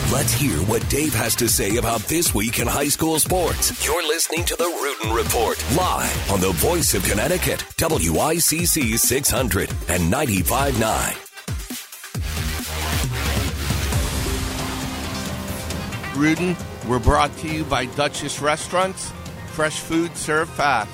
Let's hear what Dave has to say about this week in high school sports. You're listening to the Rudin Report, live on the voice of Connecticut, WICC 600 and 95.9. Rudin, we're brought to you by Duchess Restaurants. Fresh food served fast.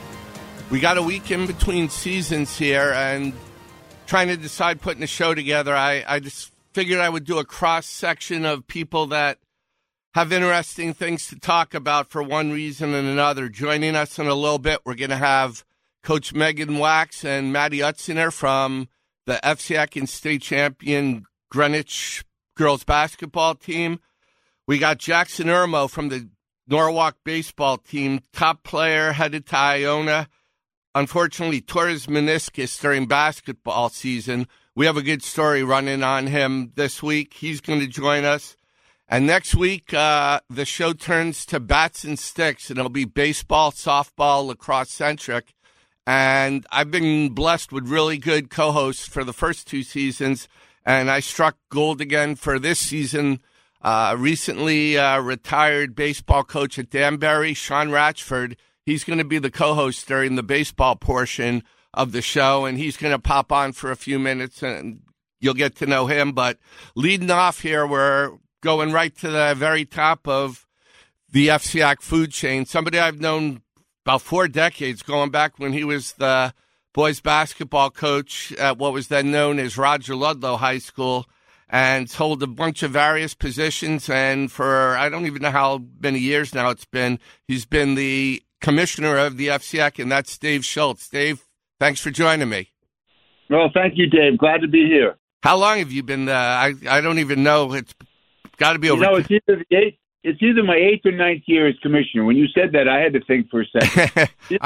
We got a week in between seasons here, and trying to decide putting a show together, I just figured I would do a cross-section of people that have interesting things to talk about for one reason and another. Joining us in a little bit, we're going to have Coach Megan Wax and Maddie Utziner from the FCIAC and state champion Greenwich girls basketball team. We got Jackson Irmo from the Norwalk baseball team, top player, headed to Iona. Unfortunately, tore his meniscus during basketball season. We have a good story running on him this week. He's going to join us. And next week, the show turns to bats and sticks, and it'll be baseball, softball, lacrosse-centric. And I've been blessed with really good co-hosts for the first two seasons, and I struck gold again for this season. Recently retired baseball coach at Danbury, Sean Ratchford. He's going to be the co-host during the baseball portion of the show, and he's going to pop on for a few minutes, and you'll get to know him. But leading off here, we're going right to the very top of the FCIAC food chain. Somebody I've known about 4 decades, going back when he was the boys basketball coach at what was then known as Roger Ludlow High School, and hold a bunch of various positions. And for I don't even know how many years now it's been, he's been the commissioner of the FCIAC, and that's Dave Schultz. Dave, thanks for joining me. Well, thank you, Dave. Glad to be here. How long have you been? I don't even know. It's got to be over. It's either my 8th or 9th year as commissioner. When you said that, I had to think for a second.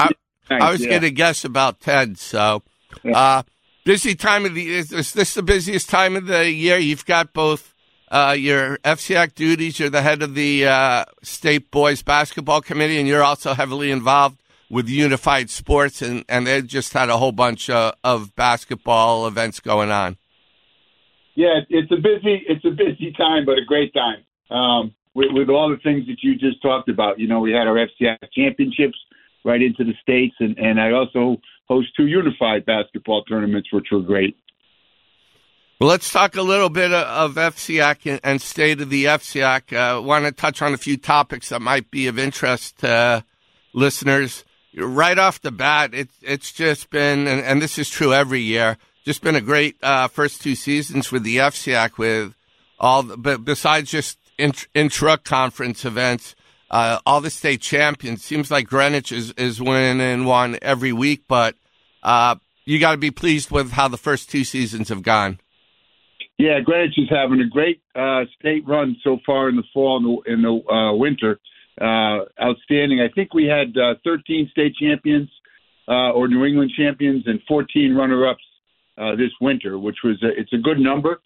I was going to guess about 10. So, busy time of the year. Is this the busiest time of the year? You've got both your FCIAC duties. You're the head of the state boys basketball committee, and you're also heavily involved with Unified Sports, and they just had a whole bunch of basketball events going on. Yeah, it's a busy time, but a great time. With all the things that you just talked about. You know, we had our FCIAC championships right into the states, and I also host 2 unified basketball tournaments, which were great. Well, let's talk a little bit of FCIAC and state of the FCIAC. I want to touch on a few topics that might be of interest to listeners. Right off the bat, it's just been, and this is true every year, just been a great first 2 seasons with the FCIAC, with but besides just intra-conference events, all the state champions. Seems like Greenwich is winning one every week, but you got to be pleased with how the first 2 seasons have gone. Yeah, Greenwich is having a great state run so far in the fall and the winter. Outstanding. I think we had 13 state champions or New England champions and 14 runner-ups this winter, which was it's a good number.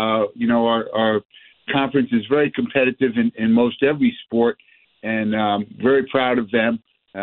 Our conference is very competitive in most every sport, and very proud of them.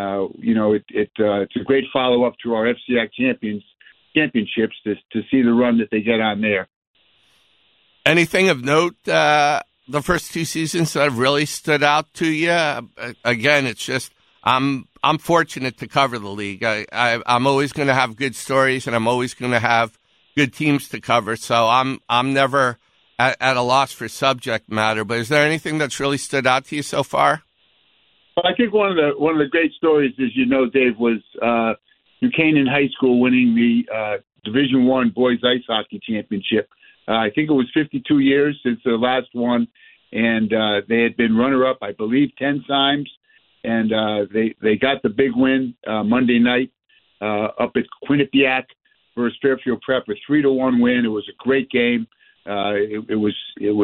It's a great follow-up to our FCIAC championships to see the run that they get on there. Anything of note, the first 2 seasons that have really stood out to you? Again, it's just I'm fortunate to cover the league. I'm always going to have good stories, and I'm always going to have good teams to cover. So I'm never at a loss for subject matter. But is there anything that's really stood out to you so far? Well, I think one of the great stories, as you know, Dave, was Buchanan High School winning the Division I boys ice hockey championship. I think it was 52 years since the last one, and they had been runner-up, I believe, 10 times, and they got the big win Monday night up at Quinnipiac versus Fairfield Prep, a 3-1 win. It was a great game. It was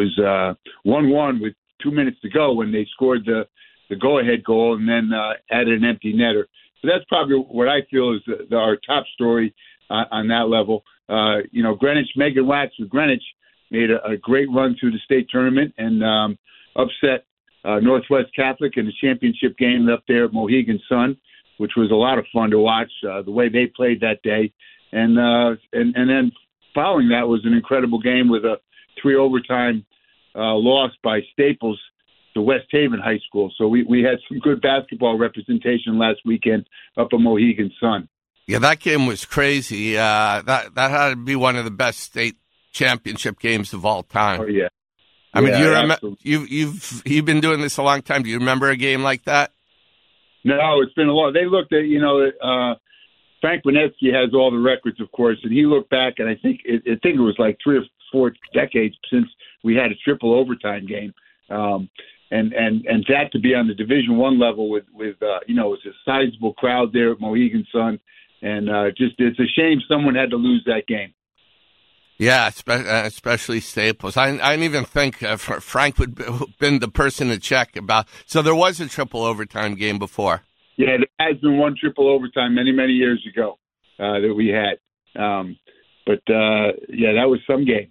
1-1 with 2 minutes to go when they scored the go-ahead goal and then added an empty netter. So that's probably what I feel is our top story on that level. Greenwich, Megan Wax with Greenwich made a great run through the state tournament and upset Northwest Catholic in the championship game up there at Mohegan Sun, which was a lot of fun to watch, the way they played that day. And then following that was an incredible game with a 3 overtime lost by Staples to West Haven High School. So we had some good basketball representation last weekend up at Mohegan Sun. Yeah, that game was crazy. That had to be one of the best state championship games of all time. Oh yeah. I mean, Yeah, you've been doing this a long time. Do you remember a game like that? No, it's been a lot. They looked at, Frank Winetsky has all the records, of course, and he looked back, and I think it was like 3 or 4 decades since we had a triple overtime game, and that to be on the Division I level with it's a sizable crowd there at Mohegan Sun, and it's a shame someone had to lose that game. Yeah, especially Staples. I didn't even think Frank would have been the person to check about. So there was a triple overtime game before. Yeah, there has been one triple overtime many, many years ago that we had. But that was some game.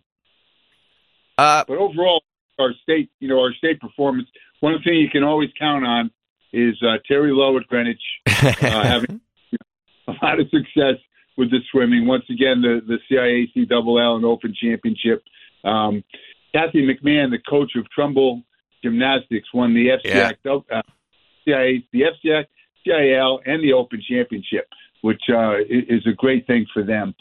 But overall, our state performance, one thing you can always count on is Terry Lowe at Greenwich having a lot of success with the swimming. Once again, the CIAC Double L and Open Championship. Kathy McMahon, the coach of Trumbull Gymnastics, won the FCIAC, the FCIAC, CIL, and the Open Championship, which is a great thing for them.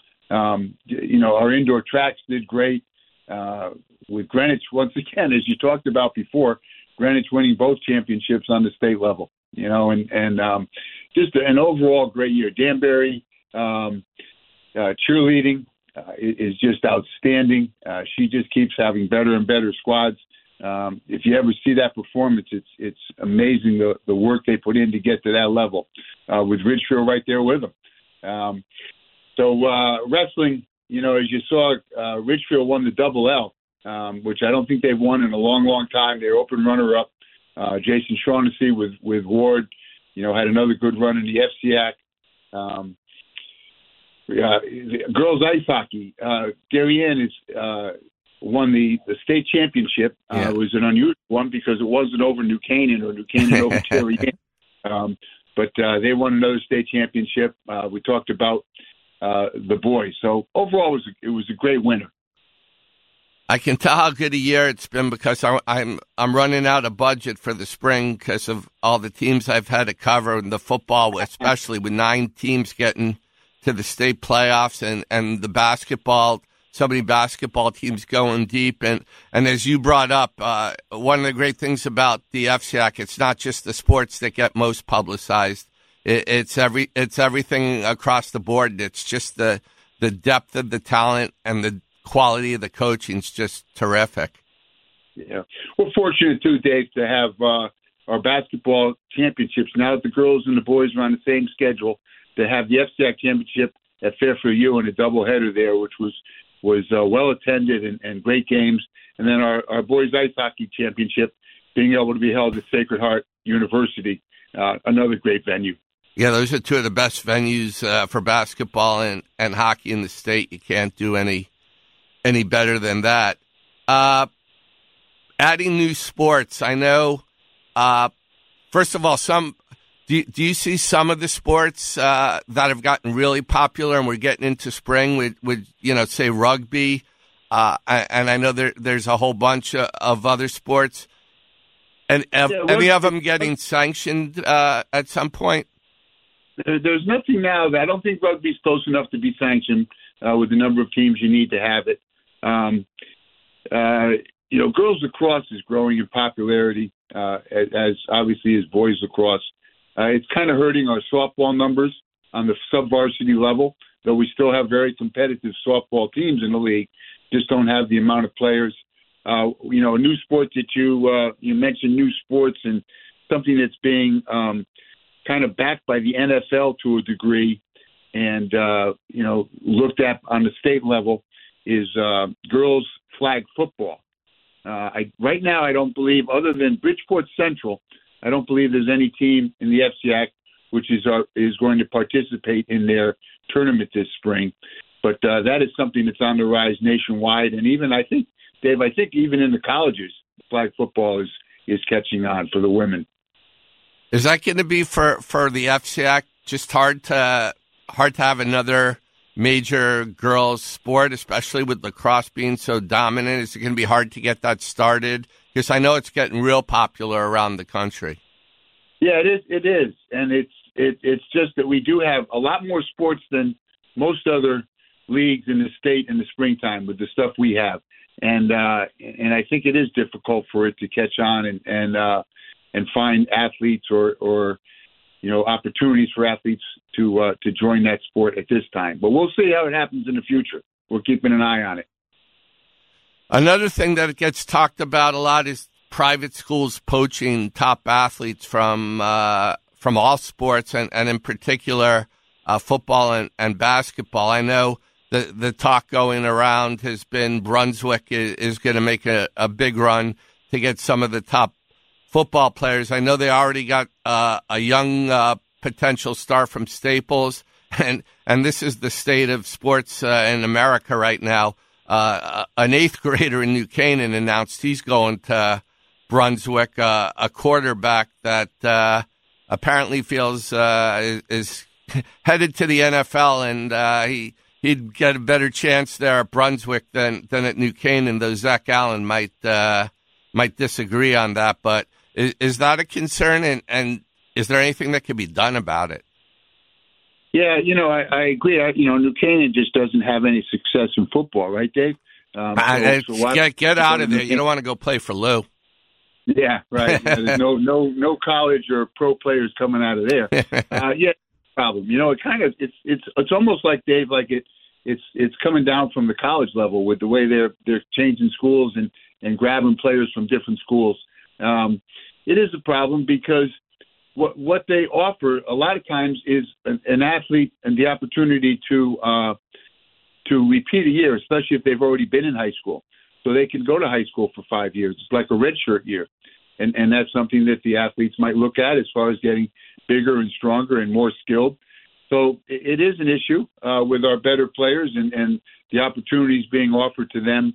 Our indoor tracks did great. With Greenwich, once again, as you talked about before, Greenwich winning both championships on the state level, and just an overall great year. Danbury, cheerleading is just outstanding. She just keeps having better and better squads. If you ever see that performance, it's amazing the work they put in to get to that level, with Ridgefield right there with them. So wrestling, as you saw, Ridgefield won the Double L, which I don't think they've won in a long, long time. They're open runner-up. Jason Shaughnessy with Ward, had another good run in the FCIAC. Girls ice hockey, Darien won the state championship. It was an unusual one because it wasn't over New Canaan or New Canaan over Darien. But they won another state championship. We talked about the boys. So overall, it was a great winner. I can tell how good a year it's been because I'm running out of budget for the spring because of all the teams I've had to cover, and the football, especially with 9 teams getting to the state playoffs, and the basketball, so many basketball teams going deep. And as you brought up, one of the great things about the FCIAC, it's not just the sports that get most publicized. It's everything across the board. It's just the depth of the talent and the quality of the coaching is just terrific. Yeah. We're fortunate, too, Dave, to have our basketball championships. Now that the girls and the boys are on the same schedule, to have the FCIAC championship at Fairfield U and a doubleheader there, which was well attended and great games. And then our boys ice hockey championship being able to be held at Sacred Heart University, another great venue. Yeah, those are two of the best venues for basketball and hockey in the state. You can't do any better than that. Adding new sports, I know. First of all, do you see some of the sports that have gotten really popular and we're getting into spring with say rugby, and I know there's a whole bunch of other sports, and any of them getting sanctioned at some point? There's nothing now. I don't think rugby's close enough to be sanctioned with the number of teams you need to have it. Girls lacrosse is growing in popularity, as obviously as boys lacrosse. It's kind of hurting our softball numbers on the sub-varsity level, though we still have very competitive softball teams in the league, just don't have the amount of players. A new sport that you mentioned, new sports, and something that's being kind of backed by the NFL to a degree and, looked at on the state level is girls flag football. Right now, I don't believe, other than Bridgeport Central, I don't believe there's any team in the FCIAC which is going to participate in their tournament this spring. But that is something that's on the rise nationwide. And even, I think, Dave, even in the colleges, flag football is catching on for the women. Is that going to be for the FCIAC just hard to have another major girls' sport, especially with lacrosse being so dominant? Is it going to be hard to get that started? Because I know it's getting real popular around the country. Yeah, it is, and it's just that we do have a lot more sports than most other leagues in the state in the springtime with the stuff we have, and I think it is difficult for it to catch on and find athletes or opportunities for athletes to join that sport at this time. But we'll see how it happens in the future. We're keeping an eye on it. Another thing that gets talked about a lot is private schools poaching top athletes from all sports, and in particular football and basketball. I know the talk going around has been Brunswick is going to make a big run to get some of the top football players. I know they already got a young potential star from Staples, and this is the state of sports in America right now. An eighth grader in New Canaan announced he's going to Brunswick, a quarterback that apparently feels is headed to the NFL, and he'd get a better chance there at Brunswick than at New Canaan, though Zach Allen might disagree on that. But is that a concern, and is there anything that can be done about it? Yeah, I agree. New Canaan just doesn't have any success in football, right, Dave? Get out of there. You don't want to go play for Lou. Yeah, right. Yeah, there's no college or pro players coming out of there. Problem. It kind of it's almost like, Dave, like it's coming down from the college level with the way they're changing schools and grabbing players from different schools. It is a problem because what they offer a lot of times is an athlete and the opportunity to repeat a year, especially if they've already been in high school. So they can go to high school for 5 years. It's like a redshirt year. And that's something that the athletes might look at as far as getting bigger and stronger and more skilled. So it is an issue with our better players and the opportunities being offered to them,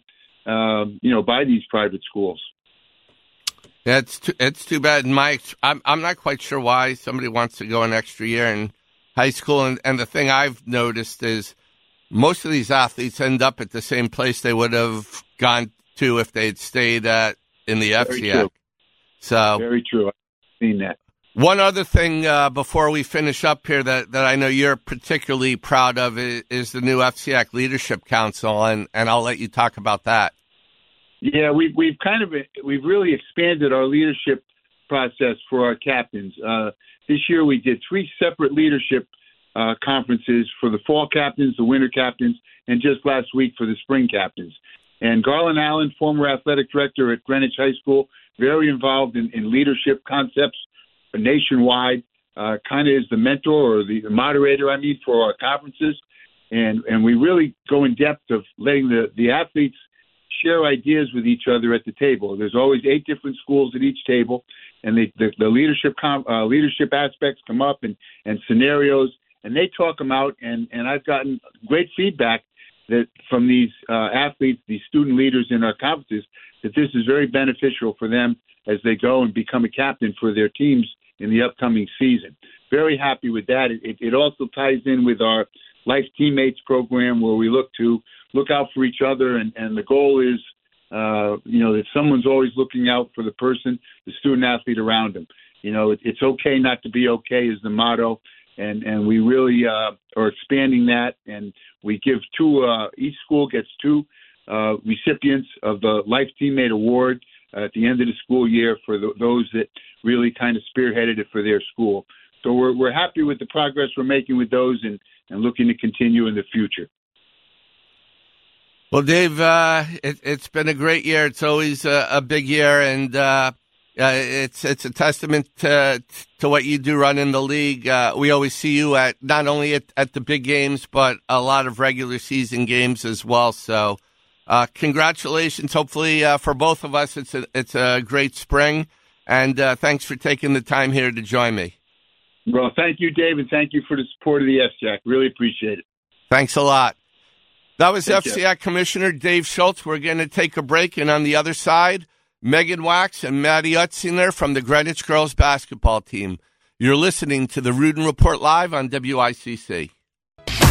by these private schools. Yeah, it's too bad. I'm not quite sure why somebody wants to go an extra year in high school. And the thing I've noticed is most of these athletes end up at the same place they would have gone to if they'd stayed in the FCIAC. So very true. I've seen that. One other thing before we finish up here that I know you're particularly proud of is the new FCIAC Leadership Council, and I'll let you talk about that. Yeah, we've really expanded our leadership process for our captains. This year we did 3 separate leadership conferences for the fall captains, the winter captains, and just last week for the spring captains. And Garland Allen, former athletic director at Greenwich High School, very involved in leadership concepts nationwide, kind of is the mentor or the moderator, for our conferences. And we really go in depth of letting the athletes share ideas with each other at the table. There's always 8 different schools at each table, and the leadership aspects come up and scenarios, and they talk them out. And I've gotten great feedback that from these athletes, these student leaders in our conferences, that this is very beneficial for them as they go and become a captain for their teams in the upcoming season. Very happy with that. It also ties in with our Life Teammates program, where we look out for each other, and the goal is, that someone's always looking out for the person, the student athlete around them. It's okay not to be okay is the motto, and we really are expanding that, and we give 2. Each school gets 2 recipients of the Life Teammate Award at the end of the school year for those that really kind of spearheaded it for their school. So we're happy with the progress we're making with those and looking to continue in the future. Well, Dave, it's been a great year. It's always a big year, and it's a testament to what you do running the league. We always see you at not only at the big games, but a lot of regular season games as well. So congratulations. Hopefully for both of us, it's a great spring, and thanks for taking the time here to join me. Well, thank you, Dave, and thank you for the support of the FCIAC. Really appreciate it. Thanks a lot. That was FCIAC Commissioner Dave Schultz. We're going to take a break, and on the other side, Megan Wax and Maddie Utzinger from the Greenwich girls basketball team. You're listening to the Rudin Report live on WICC.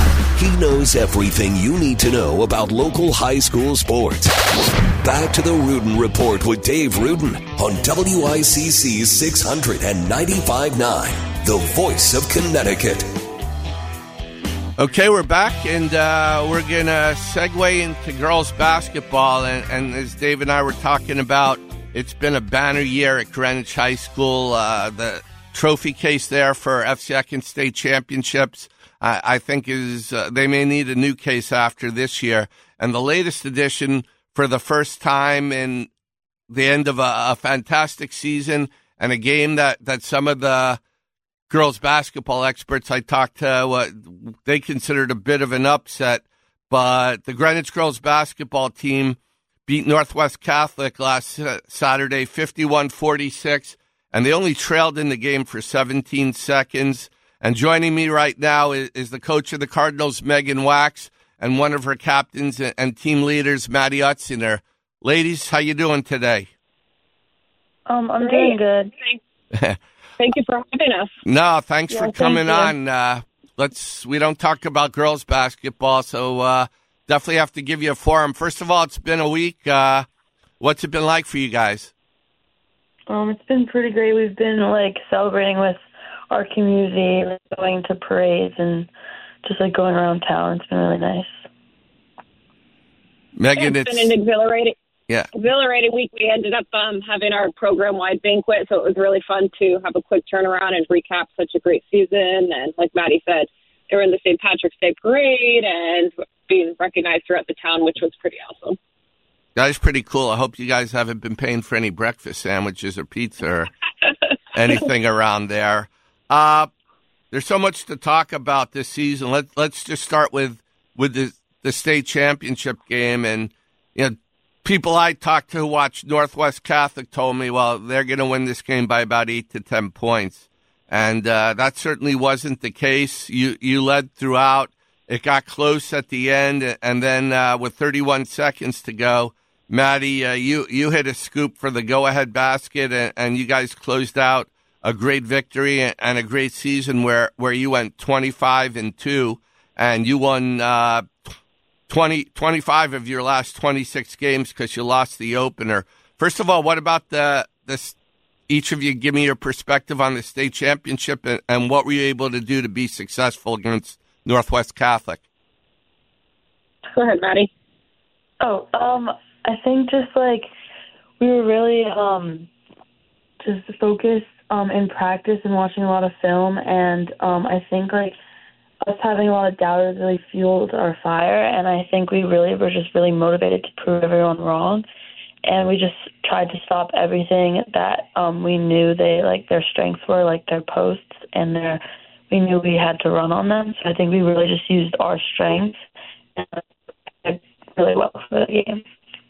He knows everything you need to know about local high school sports. Back to the Rudin Report with Dave Rudin on WICC 600 and 95.9, the voice of Connecticut. Okay, we're back, and we're going to segue into girls basketball. And as Dave and I were talking about, it's been a banner year at Greenwich High School. The trophy case there for FCAC state championships, I think, is they may need a new case after this year. And the latest edition, for the first time in the end of a fantastic season and a game that some of the girls basketball experts I talked to, what they considered a bit of an upset, but the Greenwich girls basketball team beat Northwest Catholic last Saturday 51-46, and they only trailed in the game for 17 seconds. And joining me right now is the coach of the Cardinals, Megan Wax, and one of her captains and team leaders, Maddie Utziner. Ladies, how you doing today? I'm doing good. Thank you for having us. No, thanks for coming on. We don't talk about girls basketball, so definitely have to give you a forum. First of all, it's been a week. What's it been like for you guys? It's been pretty great. We've been celebrating with our community, going to parades and just going around town. It's been really nice. Megan, it's been an exhilarating week. We ended up having our program-wide banquet, so it was really fun to have a quick turnaround and recap such a great season. And like Maddie said, they were in the St. Patrick's Day Parade and being recognized throughout the town, which was pretty awesome. That is pretty cool. I hope you guys haven't been paying for any breakfast sandwiches or pizza or anything around there. There's so much to talk about this season. Let's just start with the state championship game. And people I talked to who watched Northwest Catholic told me, well, they're going to win this game by about 8 to 10 points. And that certainly wasn't the case. You led throughout. It got close at the end. And then with 31 seconds to go, Maddie, you hit a scoop for the go-ahead basket, and you guys closed out a great victory and a great season where you went 25-2, and you won 25 of your last 26 games because you lost the opener. First of all, what about this? Each of you give me your perspective on the state championship and what were you able to do to be successful against Northwest Catholic? Go ahead, Maddie. I think just we were really just focused in practice and watching a lot of film, and I think us having a lot of doubters really fueled our fire, and I think we really were just really motivated to prove everyone wrong, and we just tried to stop everything that we knew their strengths were, their posts, and we knew we had to run on them. So I think we really just used our strengths and did really well for the game.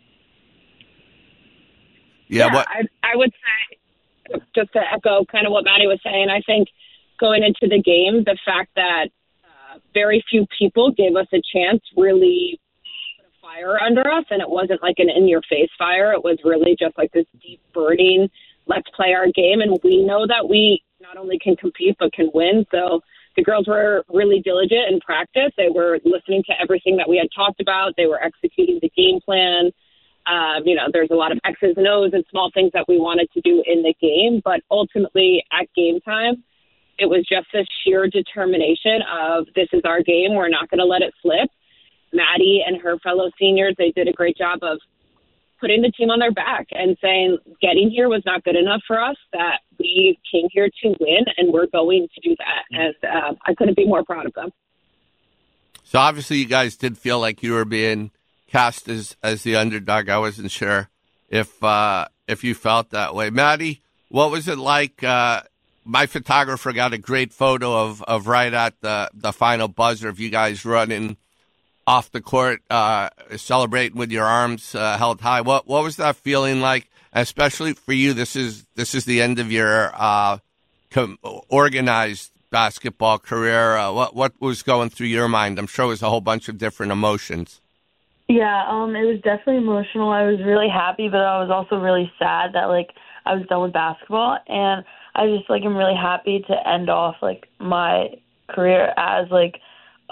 I would say, just to echo kind of what Maddie was saying, I think going into the game, the fact that very few people gave us a chance really put a fire under us, and it wasn't an in-your-face fire. It was really just this deep burning, let's play our game, and we know that we not only can compete but can win. So the girls were really diligent in practice. They were listening to everything that we had talked about. They were executing the game plan. There's a lot of X's and O's and small things that we wanted to do in the game, but ultimately at game time, it was just this sheer determination of this is our game. We're not going to let it slip. Maddie and her fellow seniors, they did a great job of putting the team on their back and saying getting here was not good enough for us, that we came here to win and we're going to do that. And I couldn't be more proud of them. So obviously you guys did feel like you were being cast as the underdog. I wasn't sure if you felt that way. Maddie, what was it like? My photographer got a great photo of right at the final buzzer of you guys running off the court, celebrating with your arms held high. What was that feeling like? Especially for you, this is the end of your organized basketball career. What was going through your mind? I'm sure it was a whole bunch of different emotions. Yeah, it was definitely emotional. I was really happy, but I was also really sad that I was done with basketball, and I just am really happy to end off my career as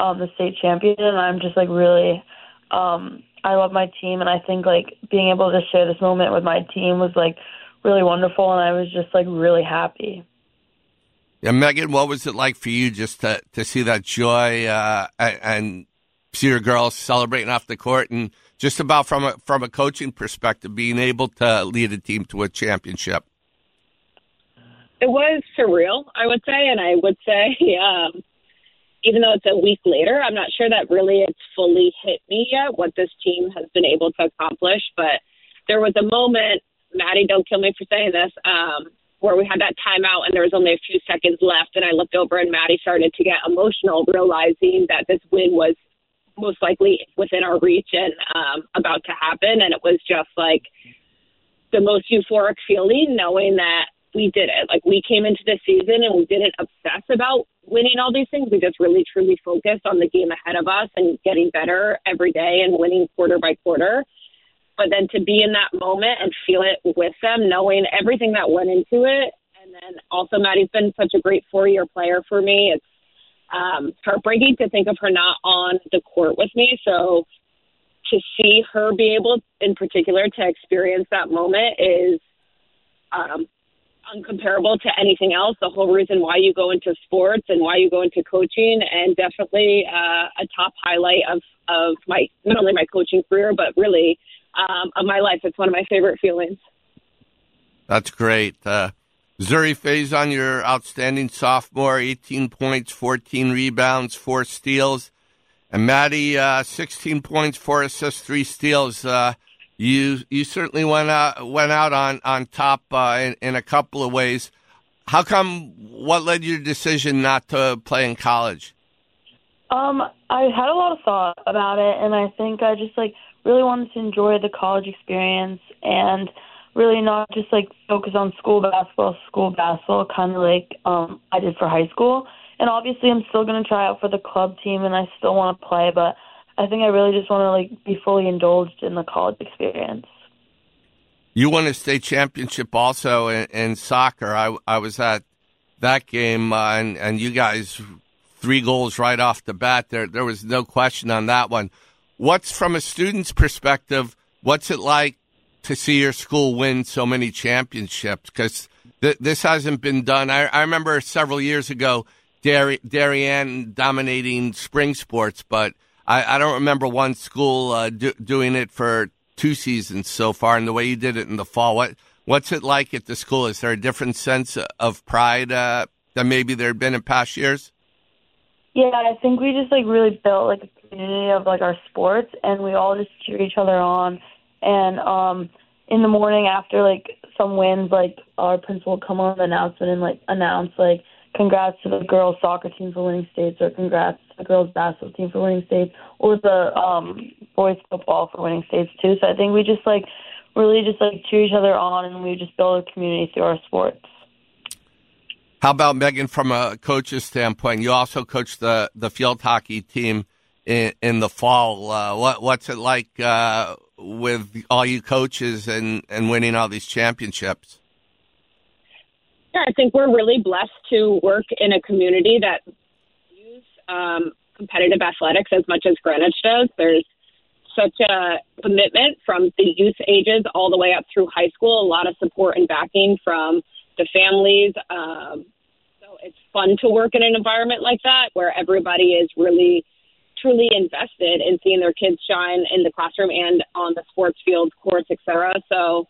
the state champion, and I'm just like really I love my team, and I think like being able to share this moment with my team was like really wonderful, and I was just like really happy. Yeah, Megan, what was it like for you just to see that joy and see your girls celebrating off the court, and just about from a coaching perspective, being able to lead a team to a championship? It was surreal, I would say, and I would say, even though it's a week later, I'm not sure that really it's fully hit me yet what this team has been able to accomplish. But there was a moment, Maddie, don't kill me for saying this, where we had that timeout and there was only a few seconds left, and I looked over and Maddie started to get emotional, realizing that this win was most likely within our reach and about to happen. And it was just like the most euphoric feeling, knowing that we did it. Like, we came into the season and we didn't obsess about winning all these things. We just really, truly focused on the game ahead of us and getting better every day and winning quarter by quarter. But then to be in that moment and feel it with them, knowing everything that went into it. And then also Maddie's been such a great 4-year player for me. It's heartbreaking to think of her not on the court with me. So to see her be able, in particular, to experience that moment is uncomparable to anything else. The whole reason why you go into sports and why you go into coaching, and definitely a top highlight of my, not only my coaching career, but really of my life. It's one of my favorite feelings. That's great. Zuri Faison, your outstanding sophomore, 18 points, 14 rebounds, 4 steals. And Maddie, 16 points, 4 assists, 3 steals. You certainly went out on top in a couple of ways. How come? What led your decision not to play in college? I had a lot of thought about it, and I think I just like really wanted to enjoy the college experience and really not just like focus on school basketball, kind of like I did for high school. And obviously, I'm still going to try out for the club team, and I still want to play, but I think I really just want to like be fully indulged in the college experience. You won a state championship also in soccer. I was at that game, and you guys 3 goals right off the bat. There was no question on that one. What's, from a student's perspective, what's it like to see your school win so many championships? Because this hasn't been done. I remember several years ago, Darien dominating spring sports, but I don't remember one school doing it for 2 seasons so far, and the way you did it in the fall. What's it like at the school? Is there a different sense of pride than maybe there had been in past years? Yeah, I think we just like really built like a community of like our sports, and we all just cheer each other on. And in the morning after like some wins, like our principal would come on the announcement and like announce like congrats to the girls soccer team for winning states, or congrats to the girls basketball team for winning states, or the boys football for winning states too. So I think we just like really just like cheer each other on, and we just build a community through our sports. How about, Megan, from a coach's standpoint? You also coached the field hockey team in the fall. What's it like with all you coaches and winning all these championships? Yeah, I think we're really blessed to work in a community that values competitive athletics as much as Greenwich does. There's such a commitment from the youth ages all the way up through high school, a lot of support and backing from the families. So it's fun to work in an environment like that where everybody is really, truly invested in seeing their kids shine in the classroom and on the sports field, courts, et cetera. So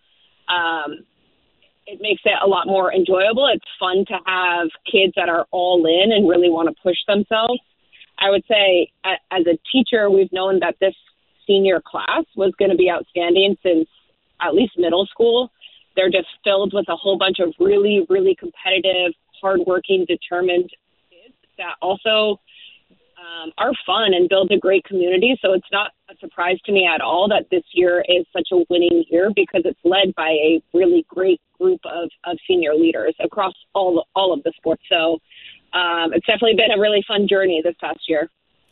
it makes it a lot more enjoyable. It's fun to have kids that are all in and really want to push themselves. I would say as a teacher, we've known that this senior class was going to be outstanding since at least middle school. They're just filled with a whole bunch of really, really competitive, hardworking, determined kids that also are fun and build a great community. So it's not a surprise to me at all that this year is such a winning year, because it's led by a really great group of senior leaders across all of the sports. So it's definitely been a really fun journey this past year.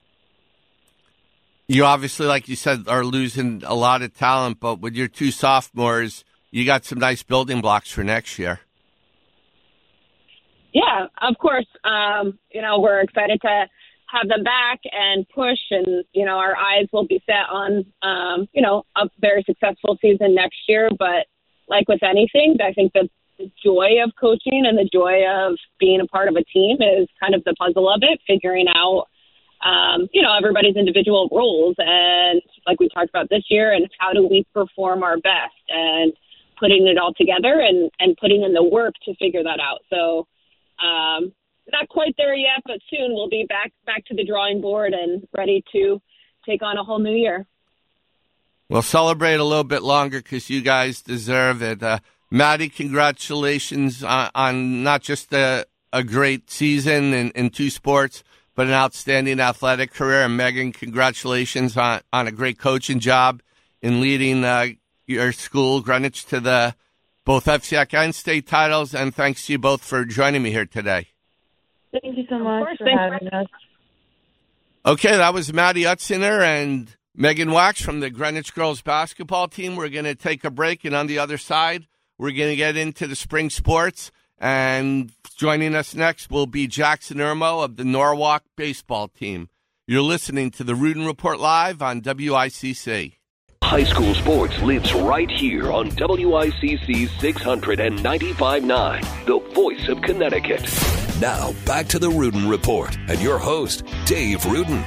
You obviously, like you said, are losing a lot of talent, but with your 2 sophomores, you got some nice building blocks for next year. Yeah, of course. We're excited to have them back and push, and, our eyes will be set on, a very successful season next year. But like with anything, I think that the joy of coaching and the joy of being a part of a team is kind of the puzzle of it, figuring out, everybody's individual roles. And like we talked about this year, and how do we perform our best, and putting it all together and putting in the work to figure that out. So, not quite there yet, but soon we'll be back to the drawing board and ready to take on a whole new year. We'll celebrate a little bit longer because you guys deserve it. Maddie, congratulations on not just a great season in two sports, but an outstanding athletic career. And Megan, congratulations on a great coaching job in leading your school, Greenwich, to the both FCIAC and state titles. And thanks to you both for joining me here today. Thank you so much for having us. Okay, that was Maddie Utzinger and Megan Wax from the Greenwich girls basketball team. We're going to take a break, and on the other side, we're going to get into the spring sports. And joining us next will be Jackson Irmo of the Norwalk baseball team. You're listening to the Rudin Report live on WICC. High school sports lives right here on WICC 695.9, the voice of Connecticut. Now, back to the Rudin Report and your host, Dave Rudin.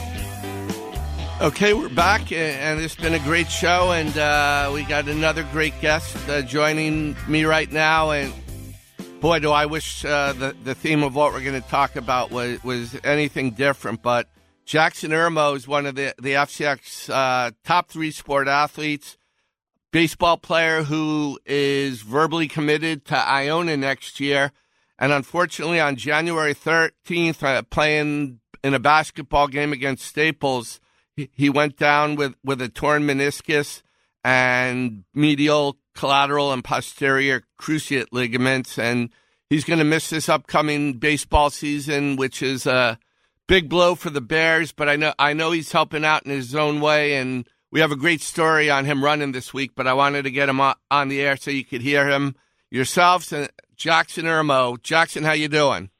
Okay, we're back, and it's been a great show, and we got another great guest joining me right now. And boy, do I wish the theme of what we're going to talk about was anything different, but Jackson Irmo is one of the FCIAC's top three sport athletes, baseball player who is verbally committed to Iona next year. And unfortunately, on January 13th, playing in a basketball game against Staples, he went down with a torn meniscus and medial, collateral, and posterior cruciate ligaments. And he's going to miss this upcoming baseball season, which is a big blow for the Bears, but I know he's helping out in his own way, and we have a great story on him running this week, but I wanted to get him on the air so you could hear him yourselves. And Jackson Irmo. Jackson, how you doing?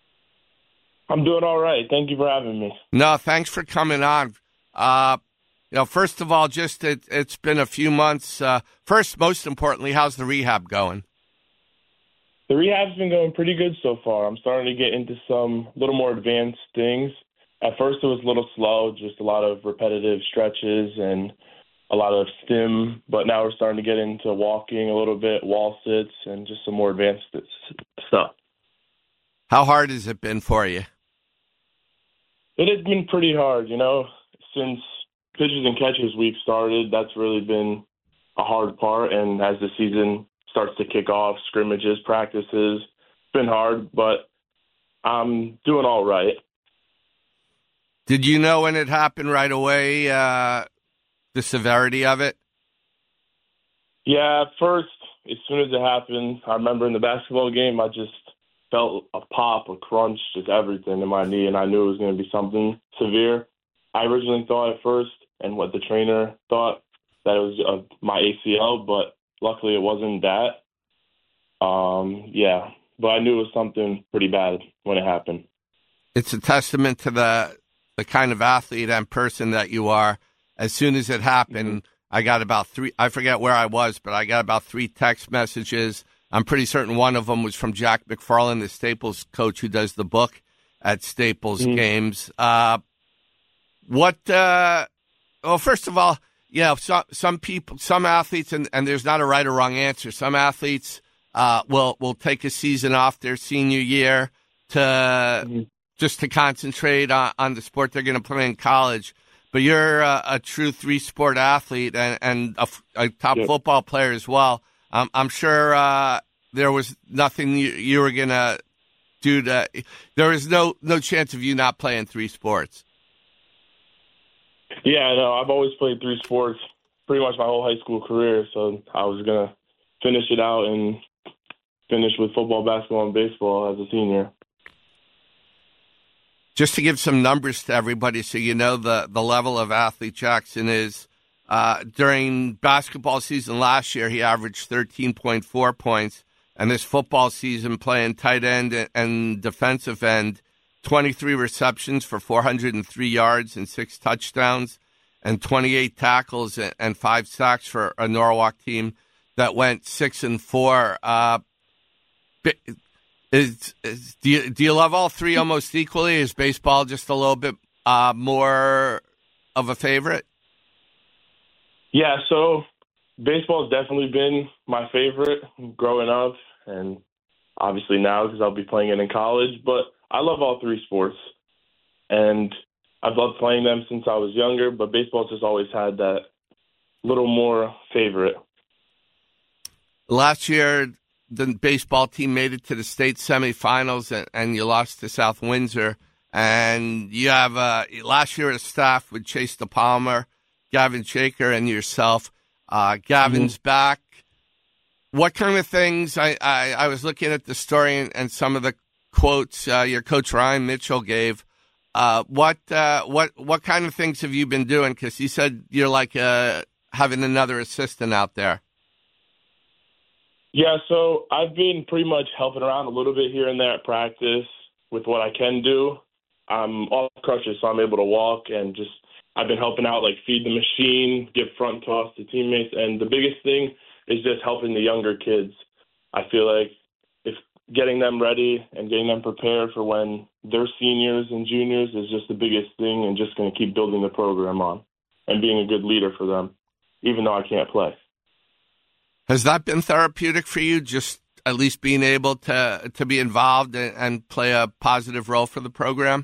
I'm doing all right. Thank you for having me. No, thanks for coming on. First of all, just it's been a few months. First, most importantly, how's the rehab going? The rehab's been going pretty good so far. I'm starting to get into some little more advanced things. At first, it was a little slow, just a lot of repetitive stretches and a lot of stim. But now we're starting to get into walking a little bit, wall sits, and just some more advanced stuff. How hard has it been for you? It has been pretty hard, since pitchers and catchers week started. That's really been a hard part, and as the season starts to kick off, scrimmages, practices, it's been hard, but I'm doing all right. Did you know when it happened right away, the severity of it? Yeah, at first, as soon as it happened, I remember in the basketball game, I just felt a pop, a crunch, just everything in my knee, and I knew it was going to be something severe. I originally thought at first, and what the trainer thought, that it was my ACL, but luckily it wasn't that. But I knew it was something pretty bad when it happened. It's a testament to the kind of athlete and person that you are. As soon as it happened, I got about three, I forget where I was, but I got about 3 text messages. I'm pretty certain one of them was from Jack McFarland, the Staples coach who does the book at Staples games. First of all, some people, some athletes, and there's not a right or wrong answer. Some athletes will take a season off their senior year to just to concentrate on the sport they're going to play in college. But you're a true 3-sport athlete and a top football player as well. I'm sure there was nothing you were going to do to. There was no chance of you not playing 3 sports. Yeah, no, I've always played 3 sports pretty much my whole high school career, so I was going to finish it out and finish with football, basketball, and baseball as a senior. Just to give some numbers to everybody so you know the level of athlete Jackson is, during basketball season last year, he averaged 13.4 points, and this football season playing tight end and defensive end, 23 receptions for 403 yards and 6 touchdowns, and 28 tackles and 5 sacks for a Norwalk team that went 6-4. Do you love all three almost equally? Is baseball just a little bit more of a favorite? Yeah, so baseball has definitely been my favorite growing up, and obviously now because I'll be playing it in college. But I love all three sports, and I've loved playing them since I was younger, but baseball's just always had that little more favorite. Last year, the baseball team made it to the state semifinals, and you lost to South Windsor. And you have last year a staff with Chase DePalmer, Gavin Shaker, and yourself. Gavin's back. What kind of things? I was looking at the story and some of the quotes your coach Ryan Mitchell gave. What kind of things have you been doing? Because you said you're like having another assistant out there. Yeah, so I've been pretty much helping around a little bit here and there at practice with what I can do. I'm off crutches, so I'm able to walk, and just I've been helping out, like feed the machine, give front toss to teammates, and the biggest thing is just helping the younger kids. I feel like if getting them ready and getting them prepared for when they're seniors and juniors is just the biggest thing, and just going to keep building the program on and being a good leader for them, even though I can't play. Has that been therapeutic for you, just at least being able to be involved and play a positive role for the program?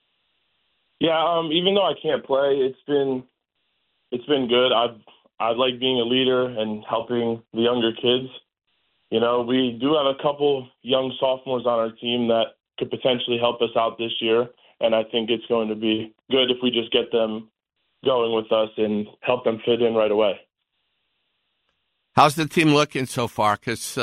Yeah, even though I can't play, it's been good. I like being a leader and helping the younger kids. You know, we do have a couple young sophomores on our team that could potentially help us out this year, and I think it's going to be good if we just get them going with us and help them fit in right away. How's the team looking so far? Because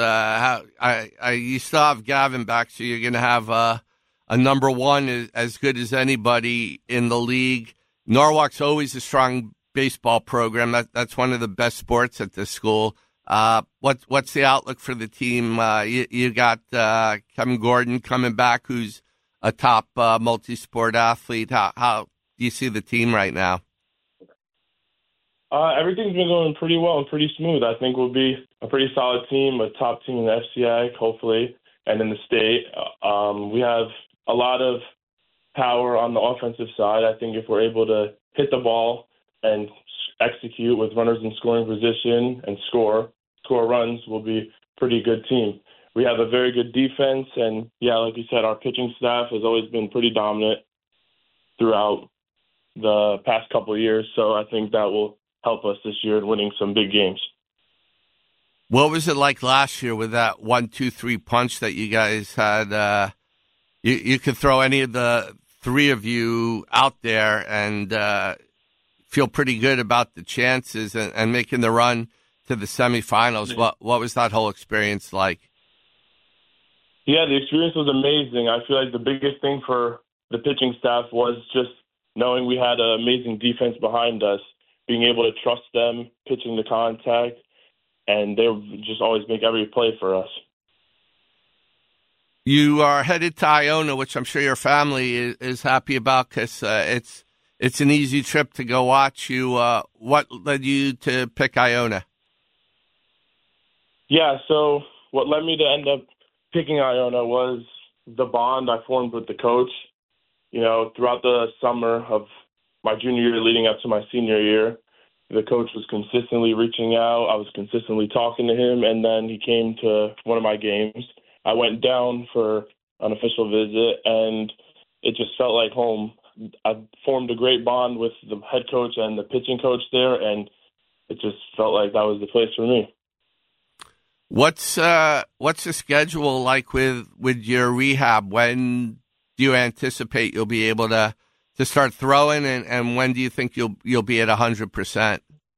you still have Gavin back, so you're going to have a number one as good as anybody in the league. Norwalk's always a strong baseball program. That's one of the best sports at this school. What's the outlook for the team? You got Kevin Gordon coming back, who's a top multi-sport athlete. How do you see the team right now? Everything's been going pretty well and pretty smooth. I think we'll be a pretty solid team, a top team in the FCI, hopefully, and in the state. We have a lot of power on the offensive side. I think if we're able to hit the ball and execute with runners in scoring position and score runs, we'll be a pretty good team. We have a very good defense, and, yeah, like you said, our pitching staff has always been pretty dominant throughout the past couple of years, so I think that will help us this year in winning some big games. What was it like last year with that 1-2-3 punch that you guys had? You could throw any of the three of you out there and feel pretty good about the chances and making the run to the semifinals. What was that whole experience like? Yeah, the experience was amazing. I feel like the biggest thing for the pitching staff was just knowing we had an amazing defense behind us, being able to trust them, pitching the contact, and they would just always make every play for us. You are headed to Iona, which I'm sure your family is happy about because it's an easy trip to go watch you. What led you to pick Iona? Yeah, so what led me to end up picking Iona was the bond I formed with the coach. You know, throughout the summer of my junior year leading up to my senior year, the coach was consistently reaching out. I was consistently talking to him, and then he came to one of my games. I went down for an official visit, and it just felt like home. I formed a great bond with the head coach and the pitching coach there, and it just felt like that was the place for me. What's the schedule like with your rehab? When do you anticipate you'll be able to start throwing, and when do you think you'll be at 100%?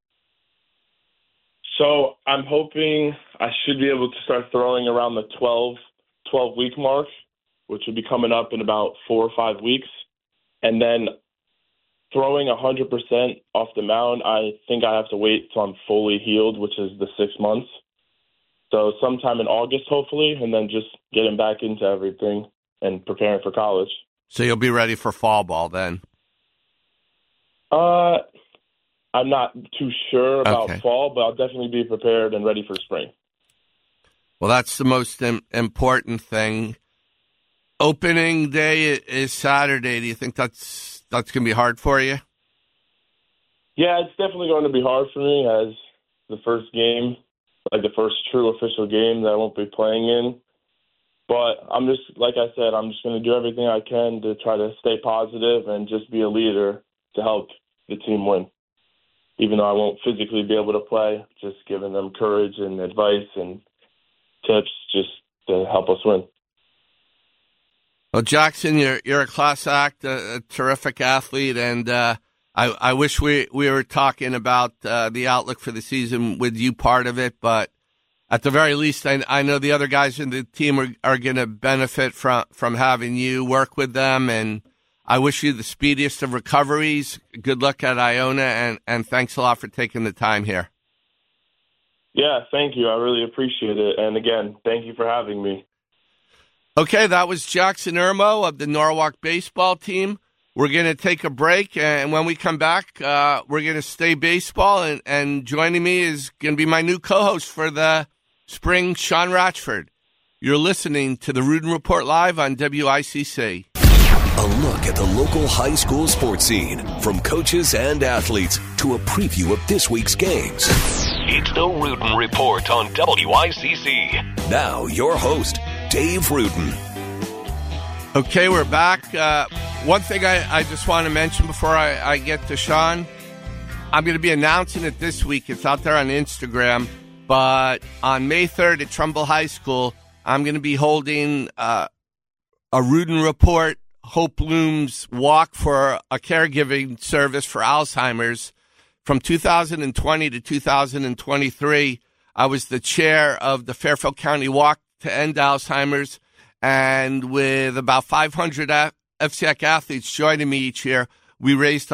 So I'm hoping I should be able to start throwing around the 12-week mark, which would be coming up in about 4 or 5 weeks. And then throwing 100% off the mound, I think I have to wait till I'm fully healed, which is the 6 months. So sometime in August, hopefully, and then just getting back into everything and preparing for college. So you'll be ready for fall ball then? I'm not too sure about fall, but I'll definitely be prepared and ready for spring. Well, that's the most important thing. Opening day is Saturday. Do you think that's going to be hard for you? Yeah, it's definitely going to be hard for me as the first game, like the first true official game that I won't be playing in. But I'm just, like I said, I'm just going to do everything I can to try to stay positive and just be a leader to help the team win. Even though I won't physically be able to play, just giving them courage and advice and tips just to help us win. Well, Jackson, you're a class act, a terrific athlete, and I wish we were talking about the outlook for the season with you part of it, but at the very least, I know the other guys in the team are going to benefit from having you work with them, and I wish you the speediest of recoveries. Good luck at Iona, and thanks a lot for taking the time here. Yeah, thank you. I really appreciate it. And again, thank you for having me. Okay, that was Jackson Irmo of the Norwalk baseball team. We're going to take a break, and when we come back, we're going to stay baseball, and joining me is going to be my new co-host for the spring, Sean Ratchford. You're listening to the Rudin Report live on WICC. A look at the local high school sports scene, from coaches and athletes to a preview of this week's games. It's the Rudin Report on WICC. Now, your host, Dave Rudin. Okay, we're back. One thing I just want to mention before I get to Sean, I'm going to be announcing it this week. It's out there on Instagram. But on May 3rd at Trumbull High School, I'm going to be holding a Rudin Report Hope Blooms walk for a caregiving service for Alzheimer's. From 2020 to 2023, I was the chair of the Fairfield County Walk to End Alzheimer's, and with about 500 FCIAC athletes joining me each year, we raised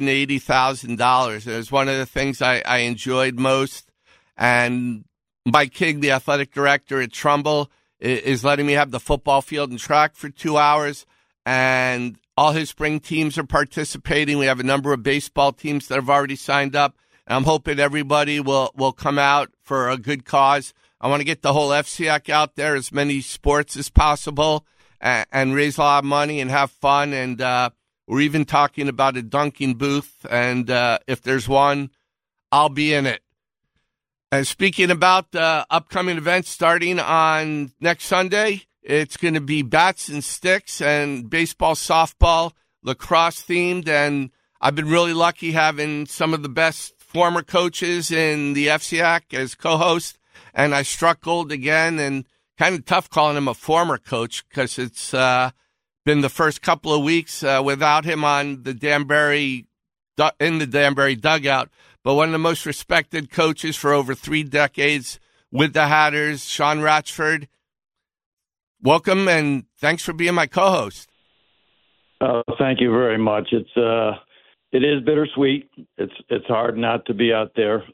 $180,000. It was one of the things I enjoyed most. And Mike King, the athletic director at Trumbull, is letting me have the football field and track for 2 hours. And all his spring teams are participating. We have a number of baseball teams that have already signed up. And I'm hoping everybody will come out for a good cause. I want to get the whole FCIAC out there, as many sports as possible, and raise a lot of money and have fun. And we're even talking about a dunking booth. And if there's one, I'll be in it. And speaking about upcoming events starting on next Sunday, it's going to be bats and sticks and baseball, softball, lacrosse themed. And I've been really lucky having some of the best former coaches in the FCIAC as co-host. And I struck gold again, and kind of tough calling him a former coach because it's been the first couple of weeks without him on the Danbury dugout. But one of the most respected coaches for over 3 decades with the Hatters, Sean Ratchford. Welcome, and thanks for being my co-host. Thank you very much. It is bittersweet. It's hard not to be out there.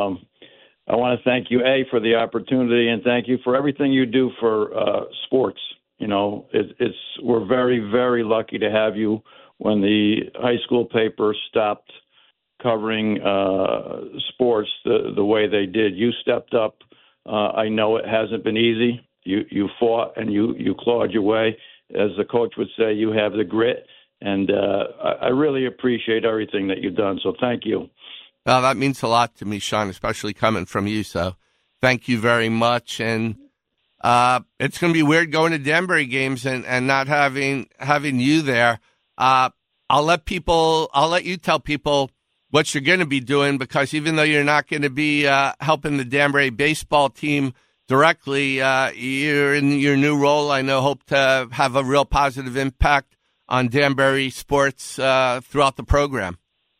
I want to thank you, for the opportunity, and thank you for everything you do for sports. You know, we're very, very lucky to have you. When the high school paper stopped covering sports the way they did, you stepped up. I know it hasn't been easy. You fought and you clawed your way. As the coach would say, you have the grit, and I really appreciate everything that you've done. So thank you. Well, that means a lot to me, Sean, especially coming from you. So thank you very much. And it's going to be weird going to Danbury games and not having you there. I'll let you tell people what you're going to be doing, because even though you're not going to be helping the Danbury baseball team directly, you're in your new role. I know, hope to have a real positive impact on Danbury sports throughout the program.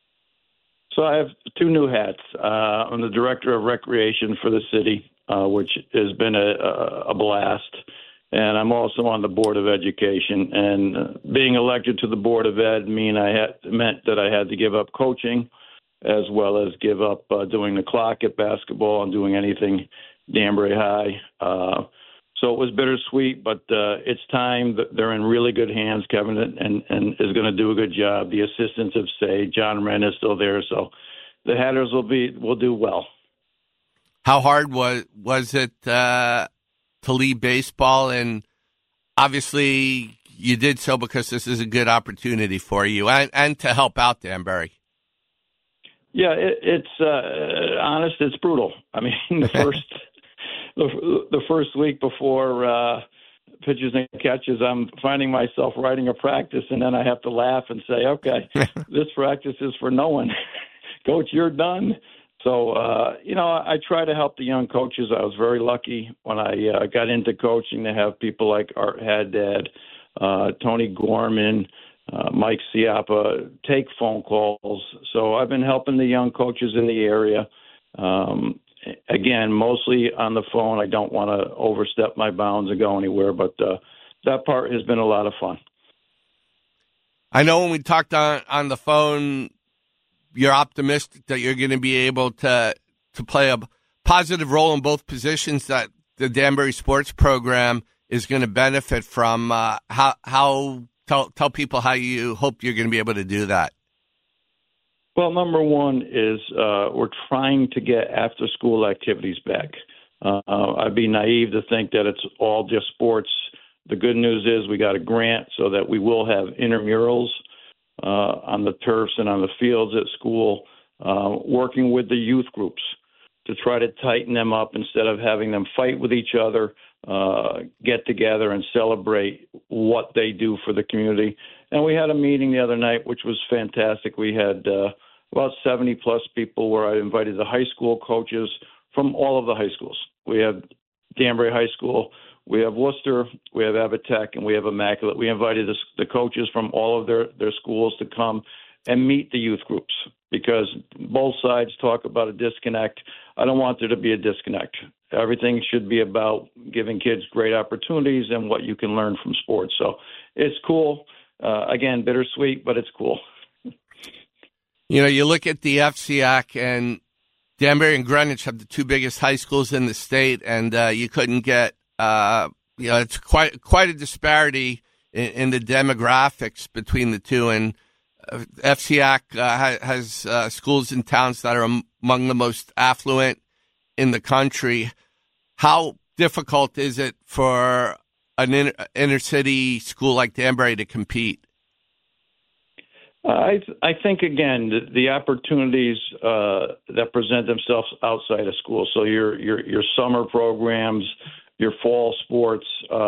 So I have 2 new hats. I'm the director of recreation for the city, which has been a blast. And I'm also on the Board of Education. And being elected to the Board of Ed meant that I had to give up coaching, as well as give up doing the clock at basketball and doing anything Danbury High. So it was bittersweet, but it's time. They're in really good hands. Kevin and is going to do a good job. The assistants have stayed. John Wren is still there, so the Hatters will do well. How hard was it to leave baseball? And obviously you did so because this is a good opportunity for you and to help out Danbury. Yeah, it's honest. It's brutal. I mean, the first week before pitches and catches, I'm finding myself writing a practice, and then I have to laugh and say, okay, this practice is for no one. Coach, you're done. So, I try to help the young coaches. I was very lucky when I got into coaching to have people like Art Haddad, Tony Gorman, Mike Ciappa take phone calls. So I've been helping the young coaches in the area. Again, mostly on the phone. I don't want to overstep my bounds and go anywhere, but that part has been a lot of fun. I know when we talked on the phone, you're optimistic that you're going to be able to play a positive role in both positions that the Danbury sports program is going to benefit from. Tell people how you hope you're going to be able to do that. Well, number one is we're trying to get after-school activities back. I'd be naive to think that it's all just sports. The good news is we got a grant so that we will have intramurals on the turfs and on the fields at school, working with the youth groups to try to tighten them up instead of having them fight with each other, get together and celebrate what they do for the community. And we had a meeting the other night, which was fantastic. We had about 70-plus people where I invited the high school coaches from all of the high schools. We have Danbury High School, we have Worcester, we have Avatech, and we have Immaculate. We invited the coaches from all of their schools to come and meet the youth groups because both sides talk about a disconnect. I don't want there to be a disconnect. Everything should be about giving kids great opportunities and what you can learn from sports. So it's cool. Again, bittersweet, but it's cool. You look at the FCIAC, and Danbury and Greenwich have the two biggest high schools in the state, and you couldn't get, it's quite a disparity in the demographics between the two. And FCIAC has schools in towns that are among the most affluent in the country. How difficult is it for an inner city school like Danbury to compete? I think, again, the opportunities that present themselves outside of school. So your summer programs, your fall sports.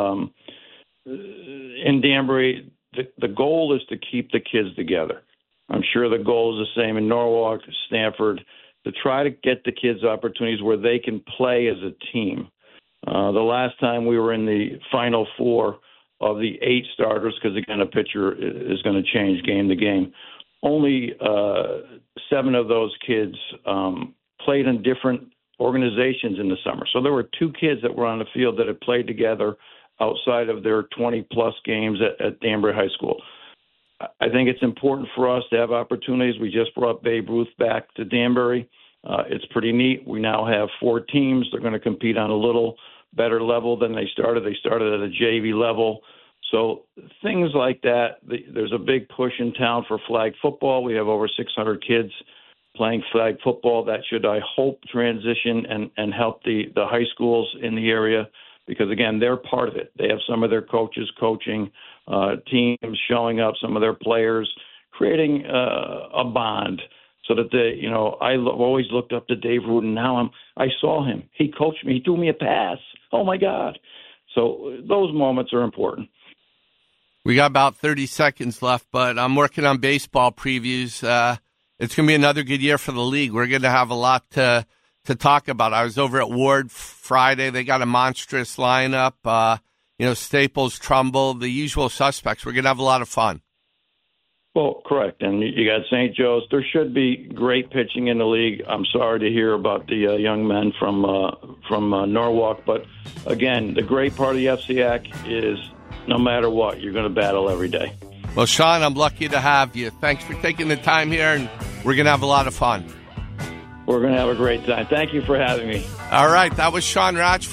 In Danbury, the goal is to keep the kids together. I'm sure the goal is the same in Norwalk, Stanford, to try to get the kids opportunities where they can play as a team. The last time we were in the Final Four of the 8 starters, because, again, a pitcher is going to change game to game, only 7 of those kids played in different organizations in the summer. So there were 2 kids that were on the field that had played together outside of their 20-plus games at Danbury High School. I think it's important for us to have opportunities. We just brought Babe Ruth back to Danbury. It's pretty neat. We now have 4 teams. They're going to compete on a little better level than they started. They started at a JV level. So things like that. There's a big push in town for flag football. We have over 600 kids playing flag football. That should, I hope, transition and help the high schools in the area because, again, they're part of it. They have some of their coaches coaching, teams showing up, some of their players, creating a bond so that I've always looked up to Dave Rudin. Now I saw him. He coached me. He threw me a pass. Oh, my God. So those moments are important. We got about 30 seconds left, but I'm working on baseball previews. It's going to be another good year for the league. We're going to have a lot to talk about. I was over at Ward Friday. They got a monstrous lineup. Staples, Trumbull, the usual suspects. We're going to have a lot of fun. Well, correct. And you got St. Joe's. There should be great pitching in the league. I'm sorry to hear about the young men from Norwalk. But, again, the great part of the FCIAC is no matter what, you're going to battle every day. Well, Sean, I'm lucky to have you. Thanks for taking the time here, and we're going to have a lot of fun. We're going to have a great time. Thank you for having me. All right. That was Sean Ratchford,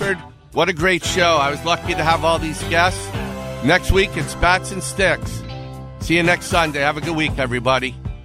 What a great show. I was lucky to have all these guests. Next week, it's Bats and Sticks. See you next Sunday. Have a good week, everybody.